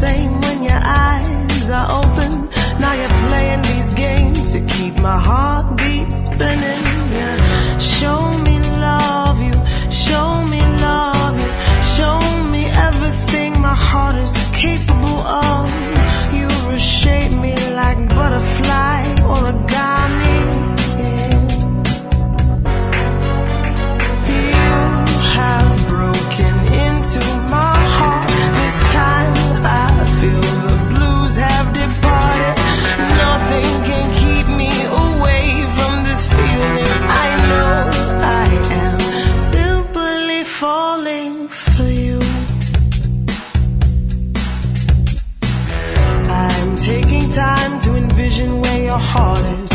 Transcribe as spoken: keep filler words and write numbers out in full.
same when your eyes are open. Now you're playing these games to keep my heartbeat spinning. Yeah. Show me love you, show me love you, show me everything my heart is capable of. You reshape me like butterfly origami. Yeah. You have broken into my heart. This time I feel the blues have departed. Nothing can keep me away from this feeling. I know I am simply falling for you. I'm taking time to envision where your heart is.